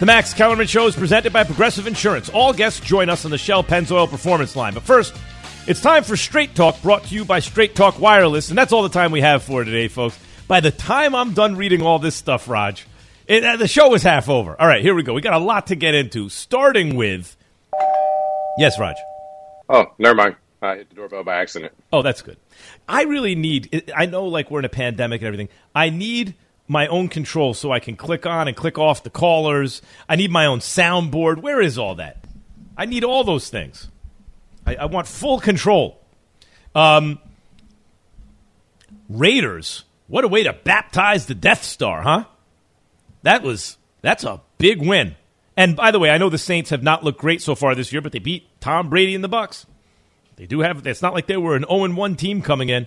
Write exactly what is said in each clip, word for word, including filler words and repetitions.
The Max Kellerman Show is presented by Progressive Insurance. All guests join us on the Shell Pennzoil Performance Line. But first, it's time for Straight Talk, brought to you by Straight Talk Wireless. And that's all the time we have for today, folks. By the time I'm done reading all this stuff, Raj, it, uh, the show is half over. All right, here we go. We got a lot to get into, starting with... Yes, Raj? Oh, never mind. I hit the doorbell by accident. Oh, that's good. I really need... I know, like, we're in a pandemic and everything. I need... my own control so I can click on and click off the callers. I need my own soundboard. Where is all that? I need all those things. I, I want full control. Um, Raiders, what a way to baptize the Death Star, huh? That was, that's a big win. And by the way, I know the Saints have not looked great so far this year, but they beat Tom Brady and the Bucs. They do have, it's not like they were an oh and one team coming in.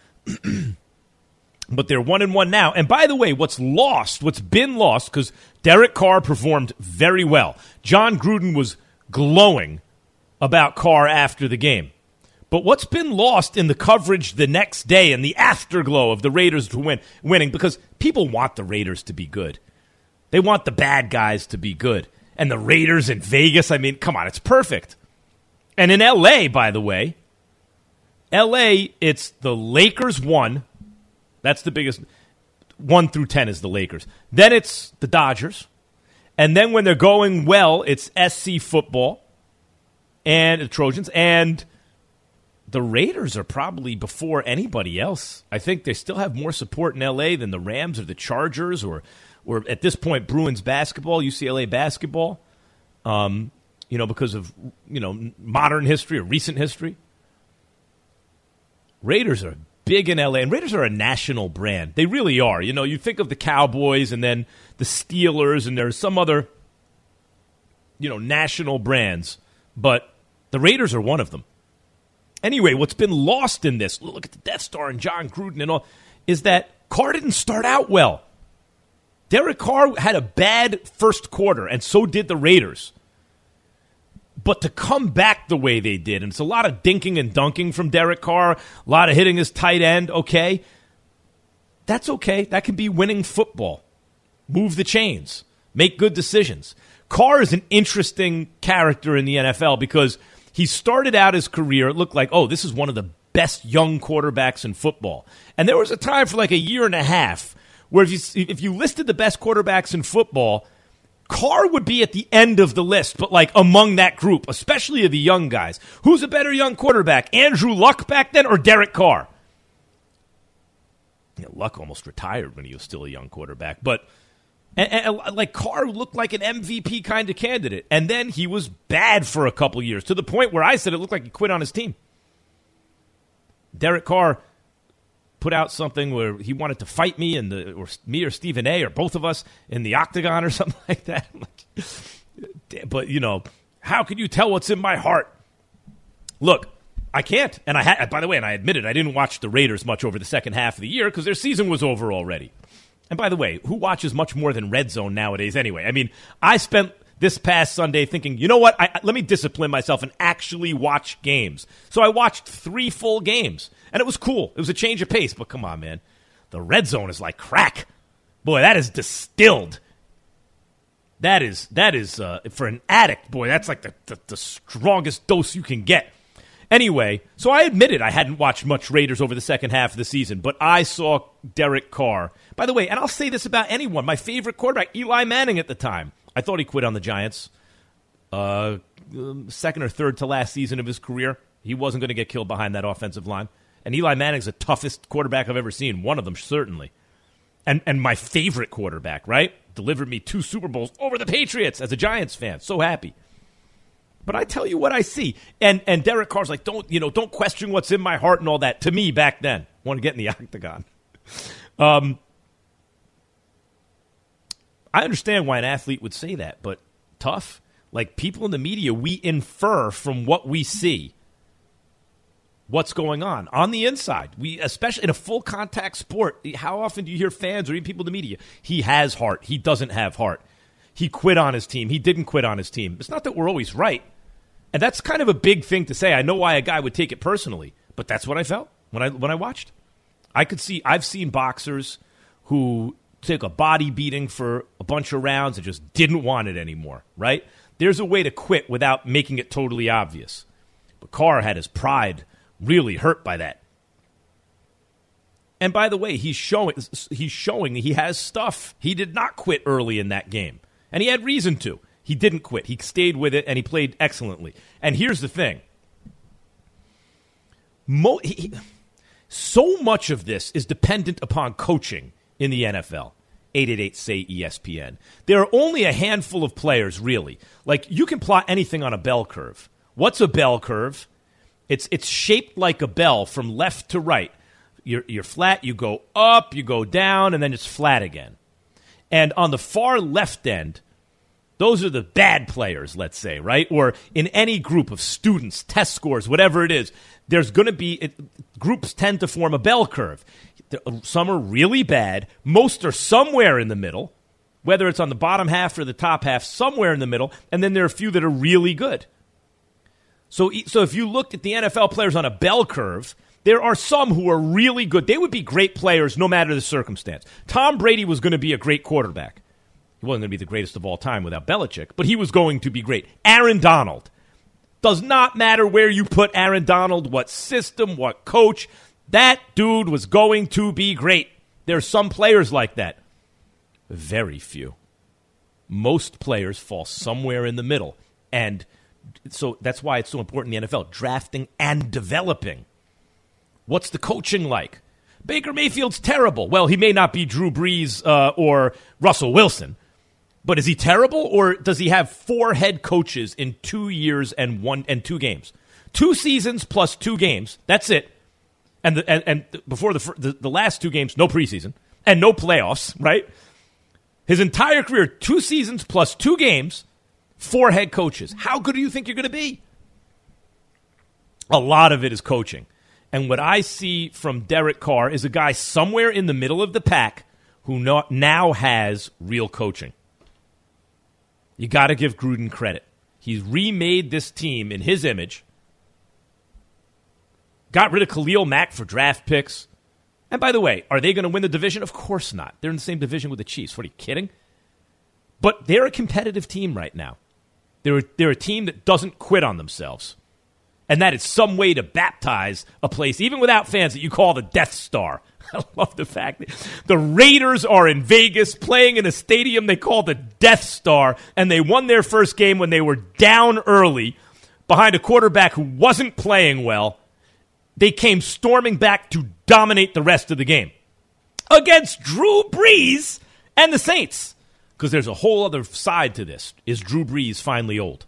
But they're one and one now. And by the way, what's lost, what's been lost, because Derek Carr performed very well. John Gruden was glowing about Carr after the game. But what's been lost in the coverage the next day and the afterglow of the Raiders to win, winning, because people want the Raiders to be good. They want the bad guys to be good. And the Raiders in Vegas, I mean, come on, it's perfect. And in L A, by the way, L A, it's the Lakers one. That's the biggest. One through ten is the Lakers. Then it's the Dodgers. And then when they're going well, it's S C football and the Trojans. And the Raiders are probably before anybody else. I think they still have more support in L A than the Rams or the Chargers or, or at this point, Bruins basketball, U C L A basketball, um, you know, because of, you know, modern history or recent history. Raiders are big in L A, and Raiders are a national brand. They really are. You know, you think of the Cowboys and then the Steelers, and there's some other, you know, national brands, but the Raiders are one of them. Anyway, what's been lost in this, look at the Death Star and John Gruden and all, is that Carr didn't start out well. Derek Carr had a bad first quarter, and so did the Raiders. But to come back the way they did, and it's a lot of dinking and dunking from Derek Carr, a lot of hitting his tight end, okay, that's okay. That can be winning football. Move the chains. Make good decisions. Carr is an interesting character in the N F L because he started out his career, it looked like, oh, this is one of the best young quarterbacks in football. And there was a time for like a year and a half where if you, if you listed the best quarterbacks in football, Carr would be at the end of the list, but like among that group, especially of the young guys. Who's a better young quarterback, Andrew Luck back then or Derek Carr? Yeah, Luck almost retired when he was still a young quarterback, but and, and, like Carr looked like an M V P kind of candidate, and then he was bad for a couple years to the point where I said it looked like he quit on his team. Derek Carr put out something where he wanted to fight me and the or me or Stephen A. or both of us in the octagon or something like that. Like, but, you know, how can you tell what's in my heart? Look, I can't. And I had, by the way, and I admitted I didn't watch the Raiders much over the second half of the year because their season was over already. And by the way, who watches much more than Red Zone nowadays anyway? I mean, I spent this past Sunday thinking, you know what, I, let me discipline myself and actually watch games. So I watched three full games, and it was cool. It was a change of pace, but come on, man. The Red Zone is like crack. Boy, that is distilled. That is, that is uh, for an addict, boy, that's like the, the, the strongest dose you can get. Anyway, so I admitted I hadn't watched much Raiders over the second half of the season, but I saw Derek Carr. By the way, and I'll say this about anyone, my favorite quarterback, Eli Manning at the time. I thought he quit on the Giants. Uh, second or third to last season of his career. He wasn't going to get killed behind that offensive line. And Eli Manning's the toughest quarterback I've ever seen. One of them, certainly. And and my favorite quarterback, right? Delivered me two Super Bowls over the Patriots as a Giants fan. So happy. But I tell you what I see. And and Derek Carr's like, don't, you know, don't question what's in my heart and all that. To me, back then. Want to get in the octagon. Um, I understand why an athlete would say that, but tough? Like, people in the media, we infer from what we see what's going on on the inside. We, especially in a full contact sport, how often do you hear fans or even people in the media? He has heart. He doesn't have heart. He quit on his team. He didn't quit on his team. It's not that we're always right. And that's kind of a big thing to say. I know why a guy would take it personally, but that's what I felt when I when I watched. I could see, I've seen boxers who took a body beating for a bunch of rounds and just didn't want it anymore, right? There's a way to quit without making it totally obvious. But Carr had his pride really hurt by that. And by the way, he's showing he's showing he has stuff. He did not quit early in that game. And he had reason to. He didn't quit. He stayed with it, and he played excellently. And here's the thing. Mo- he, so much of this is dependent upon coaching in the N F L. eight eight eight, S A Y, E S P N. There are only a handful of players, really. Like, you can plot anything on a bell curve. What's a bell curve? It's it's shaped like a bell from left to right. You're, you're flat, you go up, you go down, and then it's flat again. And on the far left end, those are the bad players, let's say, right? Or in any group of students, test scores, whatever it is, there's going to be it, groups tend to form a bell curve. Some are really bad. Most are somewhere in the middle, whether it's on the bottom half or the top half, somewhere in the middle. And then there are a few that are really good. So, so if you looked at the N F L players on a bell curve, there are some who are really good. They would be great players no matter the circumstance. Tom Brady was going to be a great quarterback. He wasn't going to be the greatest of all time without Belichick, but he was going to be great. Aaron Donald. Does not matter where you put Aaron Donald, what system, what coach. That dude was going to be great. There are some players like that. Very few. Most players fall somewhere in the middle. And so that's why it's so important in the N F L, drafting and developing. What's the coaching like? Baker Mayfield's terrible. Well, he may not be Drew Brees uh, or Russell Wilson, but is he terrible, or does he have four head coaches in two years and one and two games? Two seasons plus two games. That's it. And the, and, and before the, the the last two games, no preseason and no playoffs, right? His entire career, two seasons plus two games, four head coaches. How good do you think you're going to be? A lot of it is coaching. And what I see from Derek Carr is a guy somewhere in the middle of the pack who no, now has real coaching. You got to give Gruden credit. He's remade this team in his image. Got rid of Khalil Mack for draft picks. And by the way, are they going to win the division? Of course not. They're in the same division with the Chiefs. What, are you kidding? But they're a competitive team right now. They're, they're a team that doesn't quit on themselves. And that is some way to baptize a place, even without fans, that you call the Death Star. I love the fact that the Raiders are in Vegas playing in a stadium they call the Death Star, and they won their first game when they were down early behind a quarterback who wasn't playing well. They came storming back to dominate the rest of the game against Drew Brees and the Saints. Because there's a whole other side to this. Is Drew Brees finally old?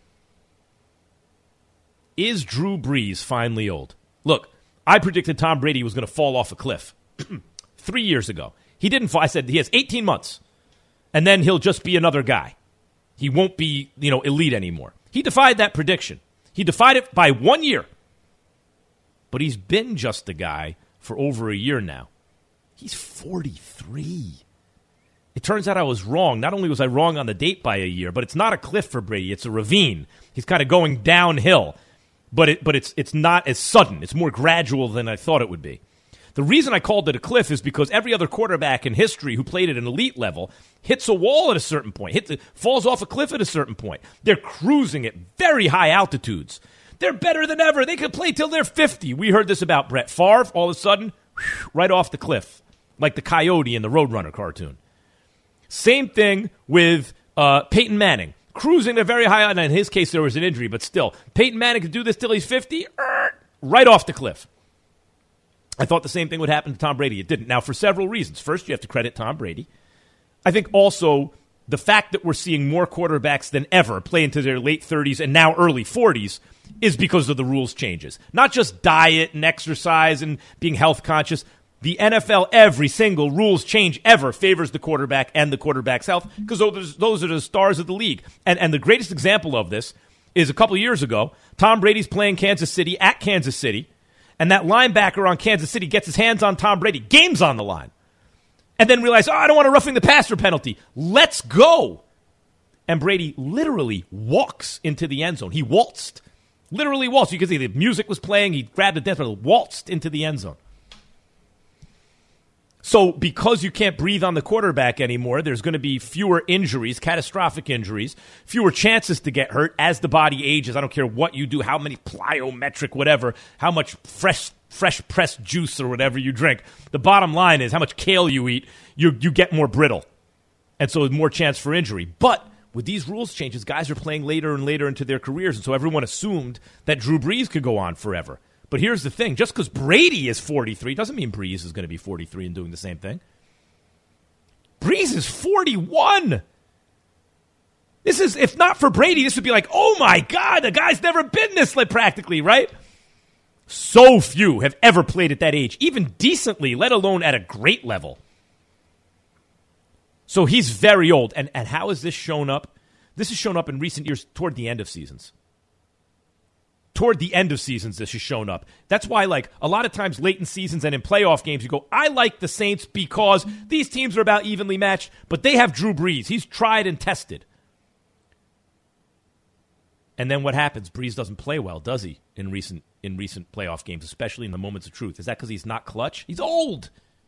Is Drew Brees finally old? Look, I predicted Tom Brady was going to fall off a cliff three years ago. He didn't fall. I said he has eighteen months, and then he'll just be another guy. He won't be, you know, elite anymore. He defied that prediction. He defied it by one year. But he's been just a guy for over a year now. He's forty-three. It turns out I was wrong. Not only was I wrong on the date by a year, but it's not a cliff for Brady. It's a ravine. He's kind of going downhill. But it, but it's it's not as sudden. It's more gradual than I thought it would be. The reason I called it a cliff is because every other quarterback in history who played at an elite level hits a wall at a certain point, hits, falls off a cliff at a certain point. They're cruising at very high altitudes. They're better than ever. They could play till they're fifty. We heard this about Brett Favre. All of a sudden, whew, right off the cliff, like the coyote in the Roadrunner cartoon. Same thing with uh, Peyton Manning. Cruising at very high, and in his case, there was an injury, but still. Peyton Manning could do this till he's fifty, er, right off the cliff. I thought the same thing would happen to Tom Brady. It didn't. Now, for several reasons. First, you have to credit Tom Brady. I think also the fact that we're seeing more quarterbacks than ever play into their late thirties and now early forties is because of the rules changes. Not just diet and exercise and being health conscious. The N F L, every single rules change ever favors the quarterback and the quarterback's health because those, those are the stars of the league. And, and the greatest example of this is a couple years ago, Tom Brady's playing Kansas City at Kansas City, and that linebacker on Kansas City gets his hands on Tom Brady. Game's on the line. And then realizes, oh, I don't want a roughing the passer penalty. Let's go. And Brady literally walks into the end zone. He waltzed. Literally waltzed. You can see the music was playing. He grabbed the death penalty, waltzed into the end zone. So because you can't breathe on the quarterback anymore, there's going to be fewer injuries, catastrophic injuries, fewer chances to get hurt as the body ages. I don't care what you do, how many plyometric, whatever, how much fresh fresh pressed juice or whatever you drink. The bottom line is how much kale you eat, you you get more brittle. And so more chance for injury. But with these rules changes, guys are playing later and later into their careers, and so everyone assumed that Drew Brees could go on forever. But here's the thing. Just because Brady is forty-three doesn't mean Brees is going to be forty-three and doing the same thing. Brees is forty-one. This is, if not for Brady, this would be like, oh, my God, the guy's never been this like practically, right? So few have ever played at that age, even decently, let alone at a great level. So he's very old. And, and how has this shown up? This has shown up in recent years toward the end of seasons. Toward the end of seasons, this has shown up. That's why, like, a lot of times late in seasons and in playoff games, you go, I like the Saints because these teams are about evenly matched, but they have Drew Brees. He's tried and tested. And then what happens? Brees doesn't play well, does he, in recent in recent playoff games, especially in the moments of truth? Is that because he's not clutch? He's old.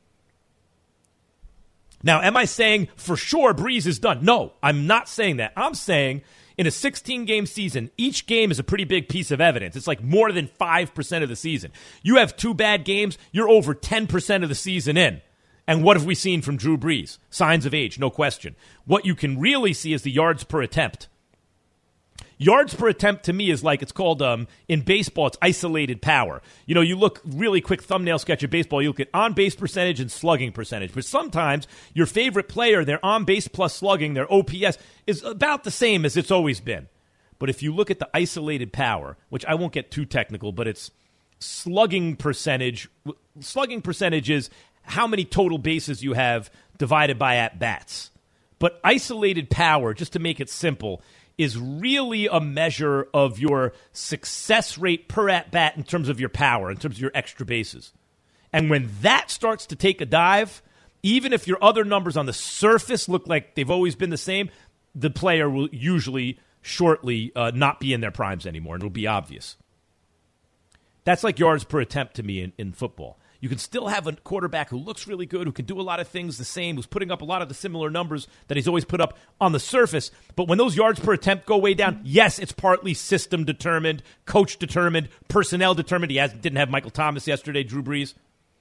Now, am I saying for sure Brees is done? No, I'm not saying that. I'm saying in a sixteen-game season, each game is a pretty big piece of evidence. It's like more than five percent of the season. You have two bad games, you're over ten percent of the season in. And what have we seen from Drew Brees? Signs of age, no question. What you can really see is the yards per attempt. Yards per attempt to me is like, it's called, um, in baseball, it's isolated power. You know, you look really quick thumbnail sketch of baseball, you look at on-base percentage and slugging percentage. But sometimes your favorite player, their on-base plus slugging, their O P S, is about the same as it's always been. But if you look at the isolated power, which I won't get too technical, but it's slugging percentage. Slugging percentage is how many total bases you have divided by at-bats. But isolated power, just to make it simple, is really a measure of your success rate per at-bat in terms of your power, in terms of your extra bases. And when that starts to take a dive, even if your other numbers on the surface look like they've always been the same, the player will usually shortly uh, not be in their primes anymore, and it'll be obvious. That's like yards per attempt to me in, in football. You can still have a quarterback who looks really good, who can do a lot of things the same, who's putting up a lot of the similar numbers that he's always put up on the surface. But when those yards per attempt go way down, yes, it's partly system determined, coach determined, personnel determined. He has, didn't have Michael Thomas yesterday, Drew Brees.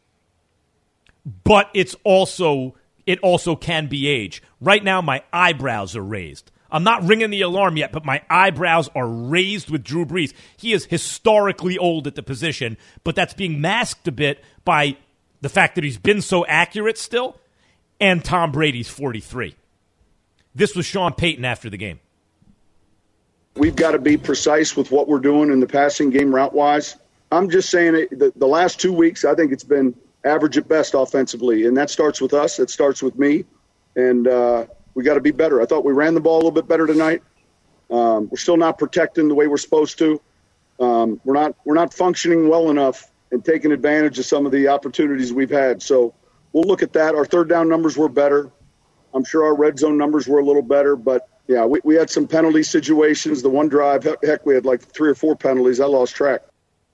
But it's also it also can be age. Right now, my eyebrows are raised. I'm not ringing the alarm yet, but my eyebrows are raised with Drew Brees. He is historically old at the position, but that's being masked a bit by the fact that he's been so accurate still, and Tom Brady's forty-three. This was Sean Payton after the game. We've got to be precise with what we're doing in the passing game route-wise. I'm just saying it, the, the last two weeks, I think it's been average at best offensively, and that starts with us. It starts with me, and uh, we got to be better. I thought we ran the ball a little bit better tonight. Um, we're still not protecting the way we're supposed to. Um, we're not we're not functioning well enough and taking advantage of some of the opportunities we've had. So we'll look at that. Our third down numbers were better. I'm sure our red zone numbers were a little better, but yeah, we, we had some penalty situations. The one drive, heck, we had like three or four penalties. I lost track.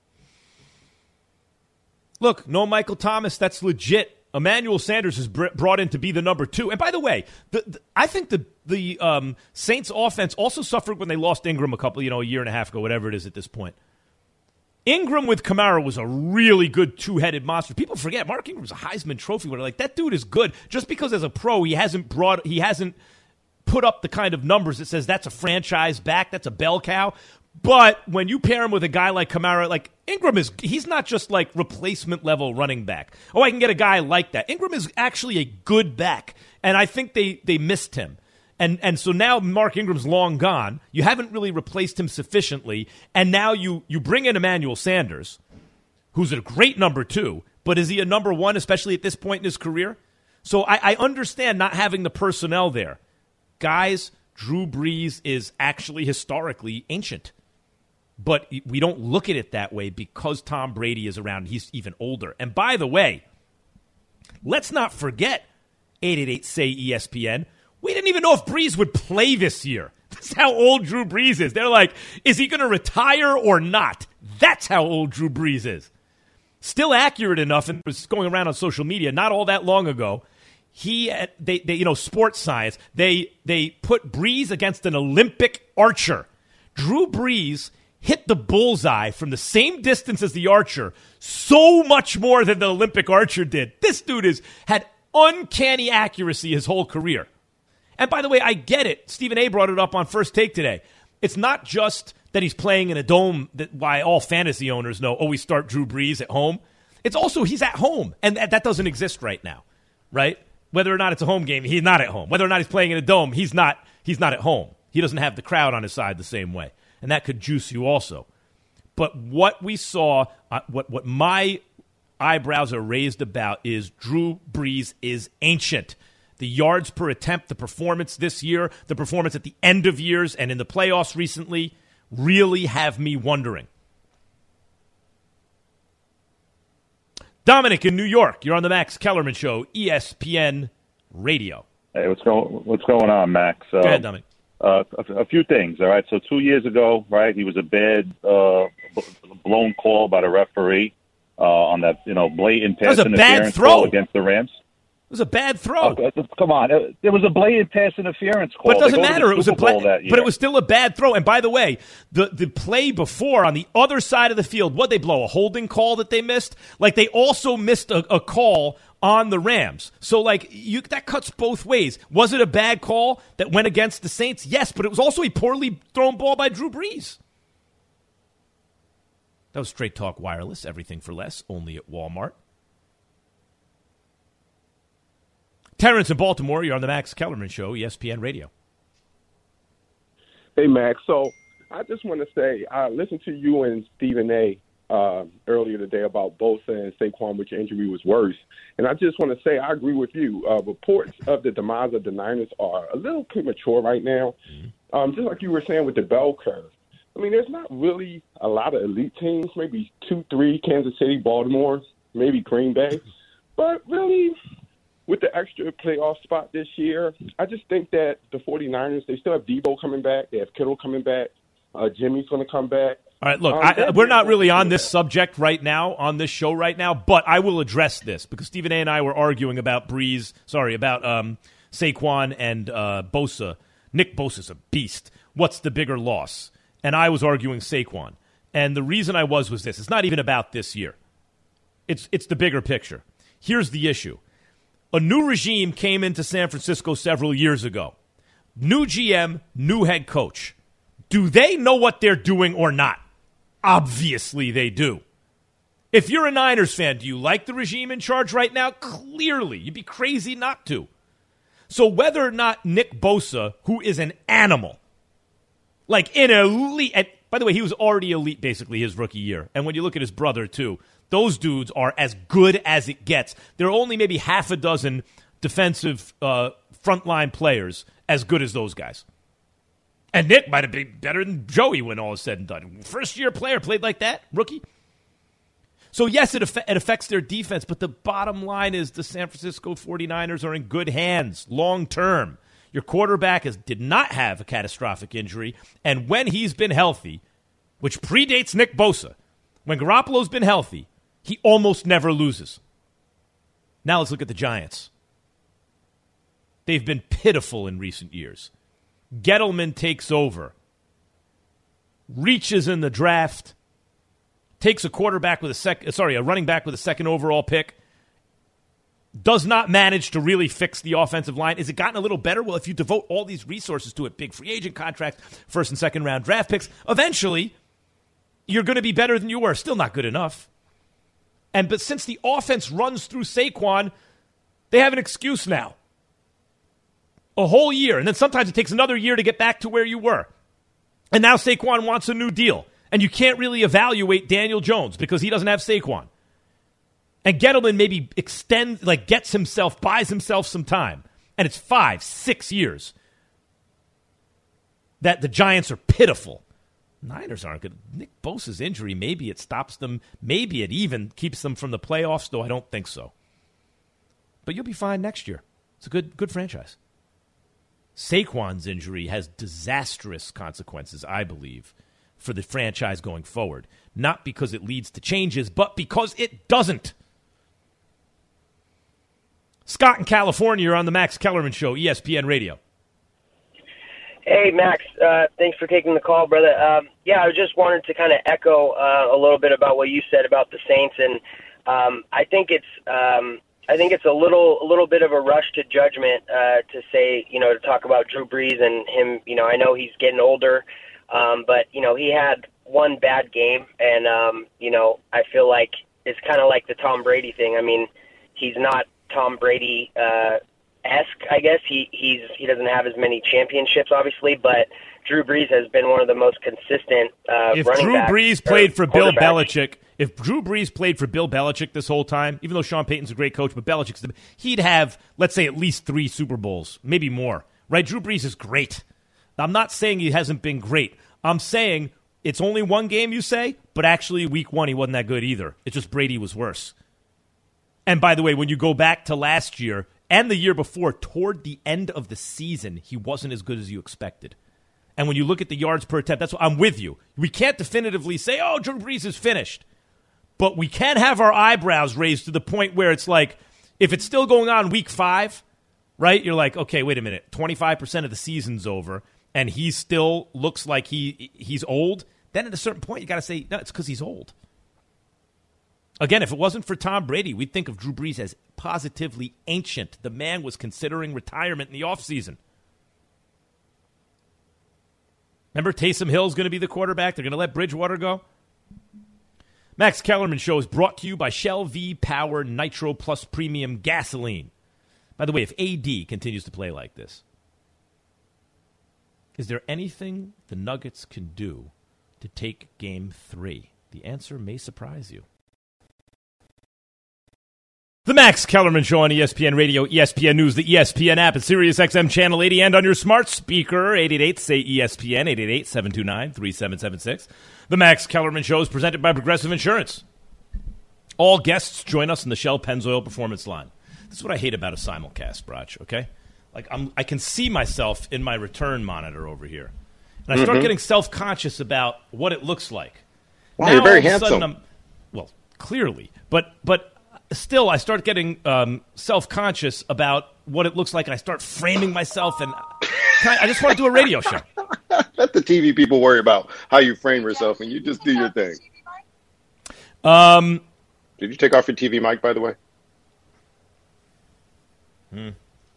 Look, no Michael Thomas. That's legit. Emmanuel Sanders is br- brought in to be the number two. And by the way, the, the, I think the the um, Saints offense also suffered when they lost Ingram a couple, you know, a year and a half ago, whatever it is at this point. Ingram with Kamara was a really good two-headed monster. People forget Mark Ingram's a Heisman Trophy winner. Like, that dude is good. Just because as a pro he hasn't brought he hasn't put up the kind of numbers that says that's a franchise back, that's a bell cow. But when you pair him with a guy like Kamara, like Ingram is, he's not just like replacement level running back. Oh, I can get a guy like that. Ingram is actually a good back, and I think they they missed him. And and so now Mark Ingram's long gone. You haven't really replaced him sufficiently, and now you you bring in Emmanuel Sanders, who's a great number two, but is he a number one, especially at this point in his career? So I, I understand not having the personnel there. Guys, Drew Brees is actually historically ancient. But we don't look at it that way because Tom Brady is around. He's even older. And by the way, let's not forget, eight eight eight, S A Y, E S P N, we didn't even know if Brees would play this year. That's how old Drew Brees is. They're like, is he going to retire or not? That's how old Drew Brees is. still accurate enough, and it was going around on social media not all that long ago. He, they, they, you know, sports science, they, they put Brees against an Olympic archer. Drew Brees hit the bullseye from the same distance as the archer so much more than the Olympic archer did. This dude has had uncanny accuracy his whole career. And by the way, I get it. Stephen A. brought it up on First Take today. It's not just that he's playing in a dome that why all fantasy owners know, oh, we start Drew Brees at home. It's also he's at home, and that, that doesn't exist right now, right? Whether or not it's a home game, he's not at home. Whether or not he's playing in a dome, he's not he's not at home. He doesn't have the crowd on his side the same way, and that could juice you also. But what we saw, uh, what what my eyebrows are raised about is Drew Brees is ancient. The yards per attempt, the performance this year, the performance at the end of years and in the playoffs recently really have me wondering. Dominic in New York, you're on the Max Kellerman Show, E S P N Radio. Hey, what's going what's going on, Max? Go ahead, Dominic. Uh, a, a few things, all right? So two years ago, right, he was a bad uh, blown call by the referee uh, on that, you know, blatant pass that was a interference bad throw call against the Rams. It was a bad throw. Oh, come on. There was a blatant pass interference call. But it doesn't matter. It was a bla- that year. But it was still a bad throw. And by the way, the, the play before on the other side of the field, what'd they blow? A holding call that they missed? Like, they also missed a, a call on the Rams. So, like, you, that cuts both ways. Was it a bad call that went against the Saints? Yes, but it was also a poorly thrown ball by Drew Brees. That was Straight Talk Wireless. Everything for less, only at Walmart. Terrence in Baltimore, you're on the Max Kellerman Show, E S P N Radio. Hey, Max. So I just want to say, I listened to you and Stephen A. Uh, earlier today about Bosa and Saquon, which injury was worse. And I just want to say I agree with you. Uh, reports of the demise of the Niners are a little premature right now. Mm-hmm. Um, just like you were saying with the bell curve. I mean, there's not really a lot of elite teams, maybe two, three, Kansas City, Baltimore, maybe Green Bay. But really, with the extra playoff spot this year, I just think that the 49ers, they still have Debo coming back. They have Kittle coming back. Uh, Jimmy's going to come back. All right, look, um, I, we're not really on this subject right now, on this show right now, but I will address this because Stephen A. and I were arguing about Brees, sorry, about um, Saquon and uh, Bosa. Nick Bosa's a beast. What's the bigger loss? And I was arguing Saquon. And the reason I was was this. It's not even about this year. It's it's the bigger picture. Here's the issue. A new regime came into San Francisco several years ago. New G M, new head coach. Do they know what they're doing or not? Obviously they do. If you're a Niners fan, do you like the regime in charge right now? Clearly. You'd be crazy not to. So whether or not Nick Bosa, who is an animal, like an elite, and by the way, he was already elite basically his rookie year. And when you look at his brother too, those dudes are as good as it gets. There are only maybe half a dozen defensive uh, frontline players as good as those guys. And Nick might have been better than Joey when all is said and done. First-year player played like that, rookie. So, yes, it, aff- it affects their defense, but the bottom line is the San Francisco 49ers are in good hands long-term. Your quarterback is, did not have a catastrophic injury, and when he's been healthy, which predates Nick Bosa, when Garoppolo's been healthy, he almost never loses. Now let's look at the Giants. They've been pitiful in recent years. Gettleman takes over, reaches in the draft, takes a quarterback with a sec, sorry, a running back with a second overall pick, does not manage to really fix the offensive line. Has it gotten a little better? Well, if you devote all these resources to it, big free agent contracts, first and second round draft picks, eventually you're going to be better than you were. Still not good enough. And but since the offense runs through Saquon, they have an excuse now. A whole year, and then sometimes it takes another year to get back to where you were. And now Saquon wants a new deal, and you can't really evaluate Daniel Jones because he doesn't have Saquon. And Gettleman maybe extends, like gets himself, buys himself some time, and it's five, six years that the Giants are pitiful. Niners aren't good. Nick Bosa's injury, maybe it stops them, maybe it even keeps them from the playoffs, though I don't think so. But you'll be fine next year. It's a good, good franchise. Saquon's injury has disastrous consequences, I believe, for the franchise going forward. Not because it leads to changes, but because it doesn't. Scott in California, you're on the Max Kellerman Show, E S P N Radio. Hey, Max. Uh, thanks for taking the call, brother. Um, yeah, I just wanted to kind of echo uh, a little bit about what you said about the Saints, and um, I think it's um, I think it's a little a little bit of a rush to judgment uh, to say, you know, to talk about Drew Brees and him. You know, I know he's getting older, um, but you know, he had one bad game, and um, you know, I feel like it's kind of like the Tom Brady thing. I mean, he's not Tom Brady uh, esque, I guess. He he's he doesn't have as many championships, obviously, but Drew Brees has been one of the most consistent uh, if running Drew backs. Brees played for Bill quarterbacks. Belichick, if Drew Brees played for Bill Belichick this whole time, even though Sean Payton's a great coach, but Belichick's the, he'd have, let's say, at least three Super Bowls, maybe more. Right? Drew Brees is great. I'm not saying he hasn't been great. I'm saying it's only one game, you say, but actually week one he wasn't that good either. It's just Brady was worse. And by the way, when you go back to last year and the year before, toward the end of the season, he wasn't as good as you expected. And when you look at the yards per attempt, that's what I'm with you. We can't definitively say, oh, Drew Brees is finished. But we can have our eyebrows raised to the point where it's like, if it's still going on week five, right, you're like, okay, wait a minute, twenty-five percent of the season's over, and he still looks like he he's old, then at a certain point you got to say, no, it's because he's old. Again, if it wasn't for Tom Brady, we'd think of Drew Brees as positively ancient. The man was considering retirement in the offseason. Remember, Taysom Hill's going to be the quarterback. They're going to let Bridgewater go. Max Kellerman Show is brought to you by Shell V-Power Nitro Plus Premium Gasoline. By the way, if A D continues to play like this, is there anything the Nuggets can do to take game three? The answer may surprise you. The Max Kellerman Show on E S P N Radio, E S P N News, the E S P N app, and Sirius X M Channel eighty, and on your smart speaker, eight eight eight, say E S P N, eight eight eight, seven two nine, three seven seven six. The Max Kellerman Show is presented by Progressive Insurance. All guests join us in the Shell Pennzoil Performance Line. This is what I hate about a simulcast, Brach, okay? Like, I'm, I can see myself in my return monitor over here. And I start Mm-hmm. getting self-conscious about what it looks like. Wow, Now, you're very all of a sudden, handsome. I'm, well, clearly. But but still, I start getting um, self-conscious about what it looks like, and I start framing myself, and I, I just want to do a radio show. Let the T V people worry about how you frame yourself, and you just do your thing. Um, Did you take off your T V mic, by the way? Hmm.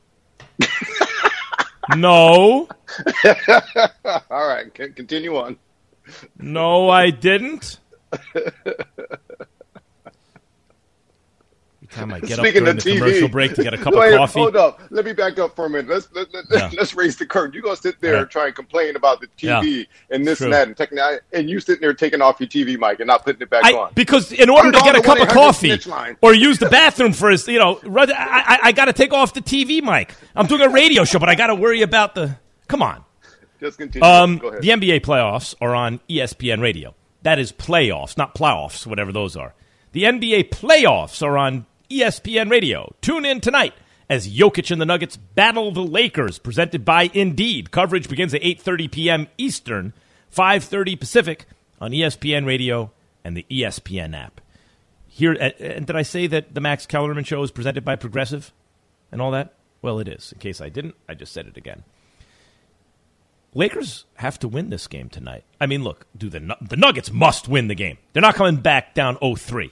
No. All right, c- continue on. No, I didn't. Every time I get Speaking up during of the T V, commercial break to get a cup wait, of coffee. Hold up. Let me back up for a minute. Let's let, let, Yeah. let's raise the curtain. You're going to sit there Yeah. and try and complain about the T V Yeah. and this True. and that, and, taking, and you sitting there taking off your T V mic and not putting it back I, on. because in order I'm to get a calling cup the of one eight hundred coffee snitch line. or use the bathroom for his, you know, rather, I, I, I got to take off the T V mic. I'm doing a radio show, but I got to worry about the. Come on. Just continue. Um, Go ahead. the N B A playoffs are on E S P N Radio. That is playoffs, not playoffs, whatever those are. The N B A playoffs are on E S P N Radio. Tune in tonight as Jokic and the Nuggets battle the Lakers, presented by Indeed. Coverage begins at eight thirty p.m. Eastern, five thirty Pacific on E S P N Radio and the E S P N app. Here, and did I say that the Max Kellerman Show is presented by Progressive and all that? Well, it is. In case I didn't, I just said it again. Lakers have to win this game tonight. I mean, look, do the the Nuggets must win the game. They're not coming back down oh three.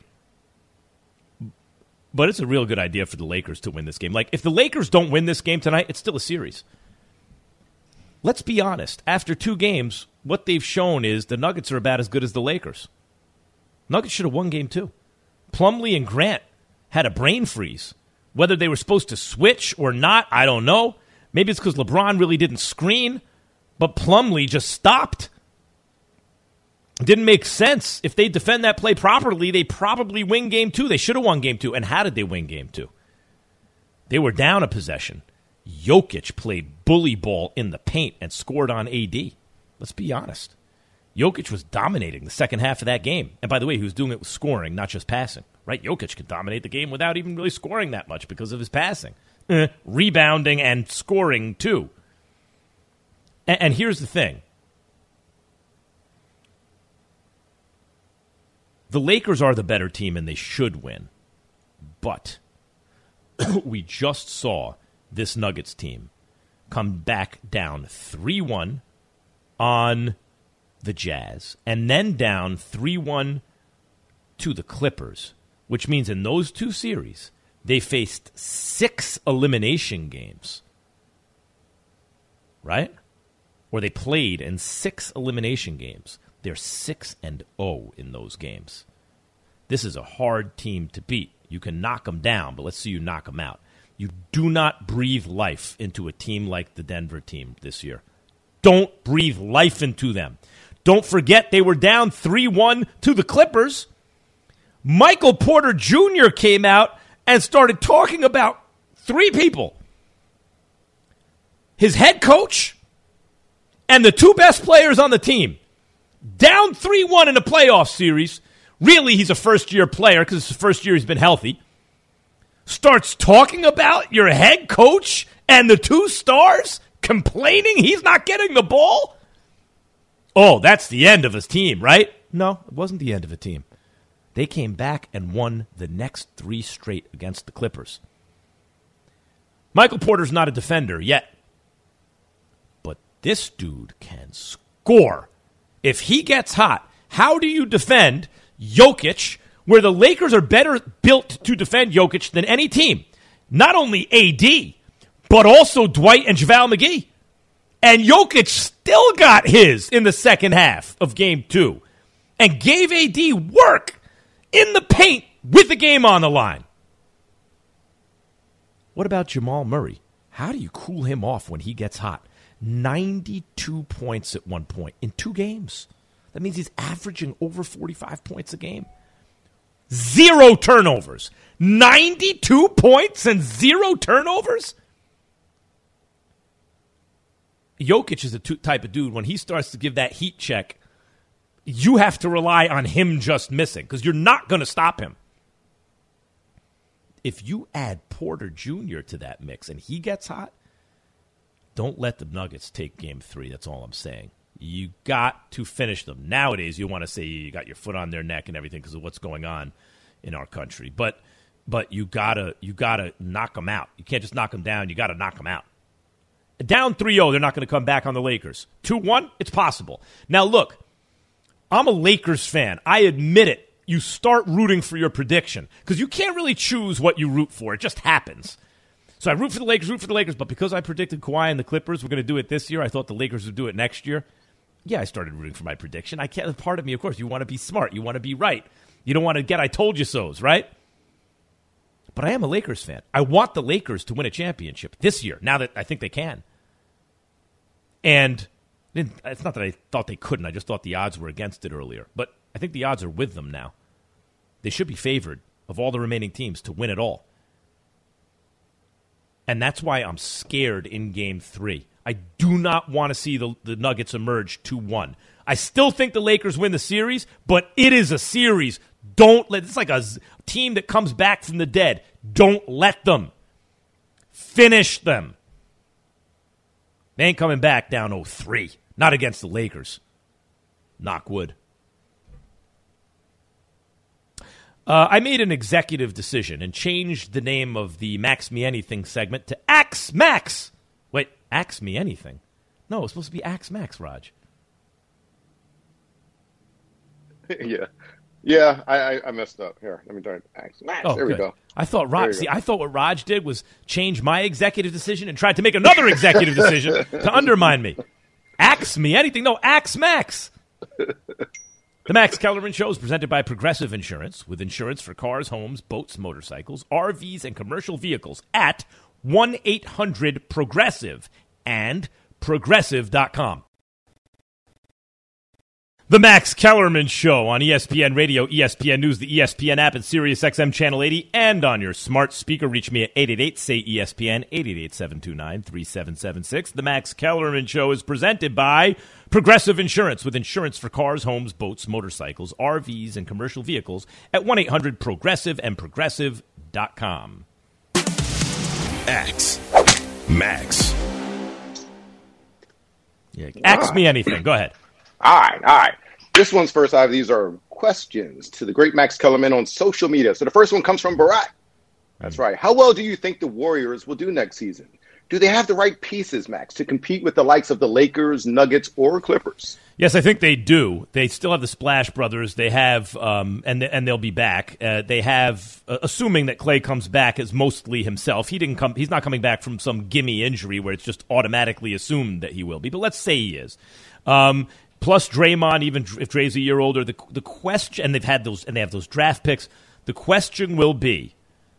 But it's a real good idea for the Lakers to win this game. Like, if the Lakers don't win this game tonight, it's still a series. Let's be honest. After two games, what they've shown is the Nuggets are about as good as the Lakers. Nuggets should have won game two. Plumlee and Grant had a brain freeze. Whether they were supposed to switch or not, I don't know. Maybe it's because LeBron really didn't screen. But Plumlee just stopped. It didn't make sense. If they defend that play properly, they probably win game two. They should have won game two. And how did they win game two? They were down a possession. Jokic played bully ball in the paint and scored on A D. Let's be honest. Jokic was dominating the second half of that game. And by the way, he was doing it with scoring, not just passing. Right? Jokic can dominate the game without even really scoring that much because of his passing. Eh, rebounding and scoring, too. And here's the thing. The Lakers are the better team, and they should win. But we just saw this Nuggets team come back down three one on the Jazz, and then down three one to the Clippers, which means in those two series, they faced six elimination games. Right? Or they played in six elimination games. They're six and oh in those games. This is a hard team to beat. You can knock them down, but let's see you knock them out. You do not breathe life into a team like the Denver team this year. Don't breathe life into them. Don't forget they were down three one to the Clippers. Michael Porter Junior came out and started talking about three people. His head coach and the two best players on the team. Down three one in a playoff series. Really, he's a first-year player because it's the first year he's been healthy. Starts talking about your head coach and the two stars, complaining he's not getting the ball? Oh, that's the end of his team, right? No, it wasn't the end of a team. They came back and won the next three straight against the Clippers. Michael Porter's not a defender yet. But this dude can score. If he gets hot, how do you defend Jokic, where the Lakers are better built to defend Jokic than any team? Not only A D, but also Dwight and JaVale McGee. And Jokic still got his in the second half of game two and gave A D work in the paint with the game on the line. What about Jamal Murray? How do you cool him off when he gets hot? ninety-two points at one point in two games. That means he's averaging over forty-five points a game. Zero turnovers. ninety-two points and zero turnovers? Jokic is the type of dude, when he starts to give that heat check, you have to rely on him just missing because you're not going to stop him. If you add Porter Junior to that mix and he gets hot, don't let the Nuggets take game three. That's all I'm saying. You got to finish them. Nowadays, you want to say you got your foot on their neck and everything because of what's going on in our country. But but you gotta you gotta knock them out. You can't just knock them down. You got to knock them out. Down three oh, they're not going to come back on the Lakers. two one, it's possible. Now, look, I'm a Lakers fan. I admit it. You start rooting for your prediction because you can't really choose what you root for. It just happens. So I root for the Lakers, root for the Lakers, but because I predicted Kawhi and the Clippers were going to do it this year, I thought the Lakers would do it next year. Yeah, I started rooting for my prediction. I can't. Part of me, of course, you want to be smart. You want to be right. You don't want to get I told you so's, right? But I am a Lakers fan. I want the Lakers to win a championship this year, now that I think they can. And it's not that I thought they couldn't. I just thought the odds were against it earlier. But I think the odds are with them now. They should be favored of all the remaining teams to win it all. And that's why I'm scared in game three. I do not want to see the, the Nuggets emerge two one. I still think the Lakers win the series, but it is a series. Don't let, it's like a team that comes back from the dead. Don't let them. Finish them. They ain't coming back down oh three. Not against the Lakers. Knock wood. Uh, I made an executive decision and changed the name of the Max Me Anything segment to Axe Max. Wait, Axe Me Anything? No, it's supposed to be Axe Max, Raj. yeah. Yeah, I, I messed up. Here, let me try Axe Max. Oh, there good. we go. I thought Raj, see, I thought what Raj did was change my executive decision and tried to make another executive decision to undermine me. Axe Me Anything? No, Axe Max. The Max Kellerman Show is presented by Progressive Insurance, with insurance for cars, homes, boats, motorcycles, R Vs, and commercial vehicles at one eight hundred progressive and progressive dot com. The Max Kellerman Show on E S P N Radio, E S P N News, the E S P N app, and Sirius X M Channel eighty, and on your smart speaker. Reach me at eight eight eight, S A Y, E S P N, eight eight eight, seven two nine, three seven seven six. The Max Kellerman Show is presented by Progressive Insurance, with insurance for cars, homes, boats, motorcycles, R Vs, and commercial vehicles at one eight hundred progressive and progressive dot com. Axe Max. Yeah, ask me anything. Go ahead. All right, all right. This one's first. I have, these are questions to the great Max Kellerman on social media. So the first one comes from Barack. That's right. How well do you think the Warriors will do next season? Do they have the right pieces, Max, to compete with the likes of the Lakers, Nuggets, or Clippers? Yes, I think they do. They still have the Splash Brothers. They have, um, and and they'll be back. Uh, they have, uh, assuming that Klay comes back as mostly himself. He didn't come. He's not coming back from some gimme injury where it's just automatically assumed that he will be. But let's say he is. Um, plus Draymond, even if Dre's a year older. The the question, and they've had those, and they have those draft picks. The question will be,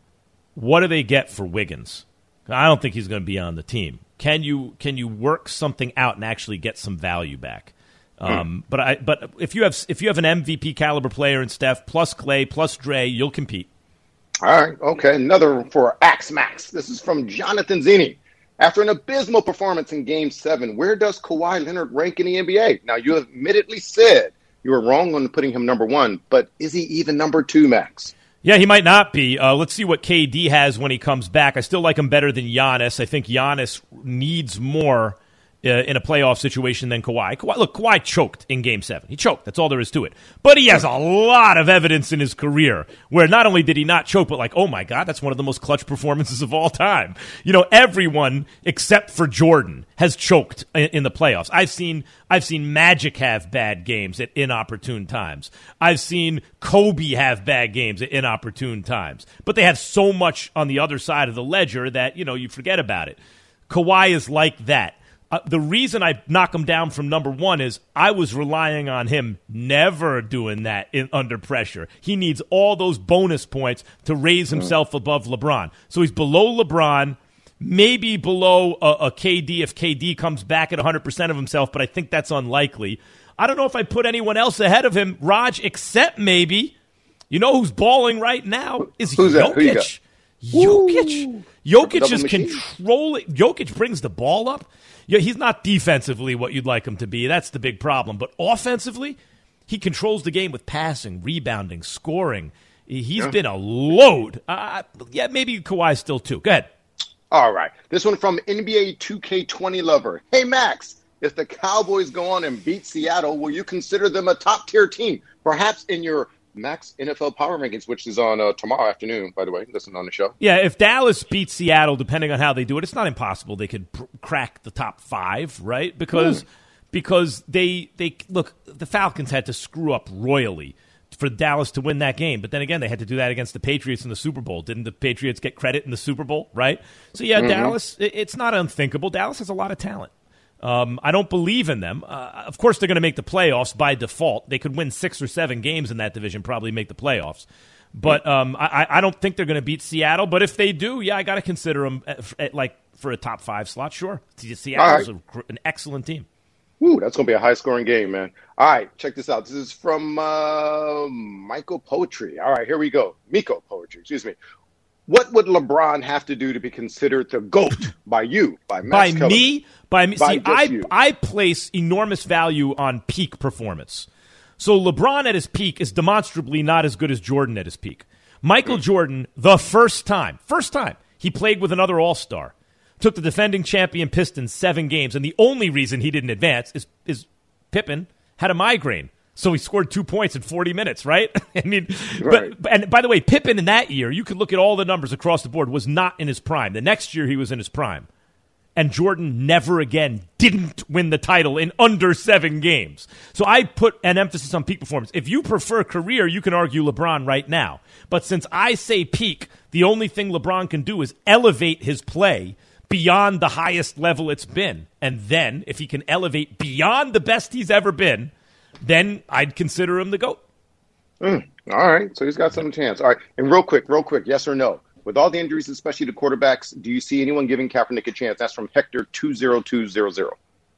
what do they get for Wiggins? I don't think he's going to be on the team. Can you can you work something out and actually get some value back? Um, but I but if you have if you have an M V P caliber player in Steph plus Klay plus Dre, you'll compete. All right, okay. Another for Axe Max. This is from Jonathan Zini. After an abysmal performance in Game Seven, where does Kawhi Leonard rank in the N B A? Now, you admittedly said you were wrong on putting him number one, but is he even number two, Max? Yeah, he might not be. Uh, let's see what K D has when he comes back. I still like him better than Giannis. I think Giannis needs more uh, in a playoff situation than Kawhi. Kawhi. Look, Kawhi choked in Game seven. He choked. That's all there is to it. But he has a lot of evidence in his career where not only did he not choke, but like, oh, my God, that's one of the most clutch performances of all time. You know, everyone except for Jordan has choked in, in the playoffs. I've seen I've seen Magic have bad games at inopportune times. I've seen Kobe have bad games at inopportune times. But they have so much on the other side of the ledger that, you know, you forget about it. Kawhi is like that. Uh, the reason I knock him down from number one is I was relying on him never doing that in, under pressure. He needs all those bonus points to raise himself above LeBron. So he's below LeBron, maybe below a, a K D if K D comes back at one hundred percent of himself, but I think that's unlikely. I don't know if I put anyone else ahead of him, Raj, except maybe, you know who's balling right now is Who's that? Who you Jokic. got? Jokic. Jokic Double is machine. controlling. Jokic brings the ball up. Yeah, he's not defensively what you'd like him to be. That's the big problem. But offensively, he controls the game with passing, rebounding, scoring. He's Yeah. been a load. Uh, yeah, maybe Kawhi still too. Go ahead. All right. This one from N B A two K twenty lover. Hey, Max, if the Cowboys go on and beat Seattle, will you consider them a top-tier team? Perhaps in your Max N F L Power Rankings, which is on uh, tomorrow afternoon, by the way. Listen on the show. Yeah, if Dallas beats Seattle, depending on how they do it, it's not impossible they could pr- crack the top five, right? Because mm. because they they look, the Falcons had to screw up royally for Dallas to win that game. But then again, they had to do that against the Patriots in the Super Bowl. Didn't the Patriots get credit in the Super Bowl, right? So, yeah, mm-hmm. Dallas, it, it's not unthinkable. Dallas has a lot of talent. Um, I don't believe in them. Uh, of course, they're going to make the playoffs by default. They could win six or seven games in that division, probably make the playoffs. But um, I, I don't think they're going to beat Seattle. But if they do, yeah, I got to consider them at, at, like for a top five slot. Sure, Seattle's right. a, an excellent team. Ooh, that's going to be a high-scoring game, man. All right, check this out. This is from uh, Michael Poetry. All right, here we go. Miko Poetry, excuse me. What would LeBron have to do to be considered the GOAT by you, by Max By Kellerman? me? By me? By See, just I, you. I place enormous value on peak performance. So LeBron at his peak is demonstrably not as good as Jordan at his peak. Michael mm. Jordan, the first time, first time he played with another all-star, took the defending champion Pistons seven games, and the only reason he didn't advance is, is Pippen had a migraine. So he scored two points in forty minutes, right? I mean, right. but and by the way, Pippen in that year, you could look at all the numbers across the board, was not in his prime. The next year he was in his prime. And Jordan never again didn't win the title in under seven games. So I put an emphasis on peak performance. If you prefer career, you can argue LeBron right now. But since I say peak, the only thing LeBron can do is elevate his play beyond the highest level it's been. And then, if he can elevate beyond the best he's ever been, then I'd consider him the GOAT. Mm, all right, so he's got some chance. All right, and real quick, real quick, yes or no? With all the injuries, especially to quarterbacks, do you see anyone giving Kaepernick a chance? That's from Hector two zero two zero zero.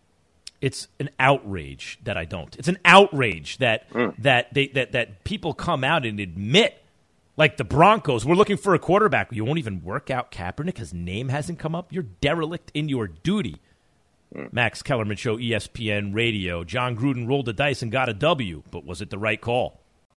It's an outrage that I don't. It's an outrage that Mm. that they that that people come out and admit, like the Broncos, we're looking for a quarterback. You won't even work out Kaepernick. His name hasn't come up. You're derelict in your duty. Mm. Max Kellerman Show, E S P N Radio. John Gruden rolled the dice and got a W, but was it the right call?